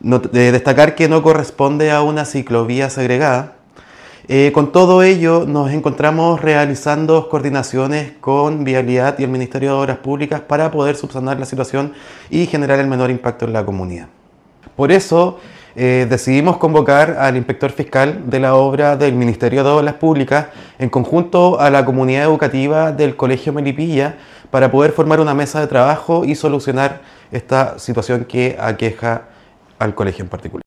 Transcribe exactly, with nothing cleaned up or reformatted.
No- de destacar que no corresponde a una ciclovía segregada. Eh, con todo ello, nos encontramos realizando coordinaciones con Vialidad y el Ministerio de Obras Públicas para poder subsanar la situación y generar el menor impacto en la comunidad. Por eso, eh, decidimos convocar al inspector fiscal de la obra del Ministerio de Obras Públicas en conjunto a la comunidad educativa del Colegio Melipilla para poder formar una mesa de trabajo y solucionar esta situación que aqueja al colegio en particular.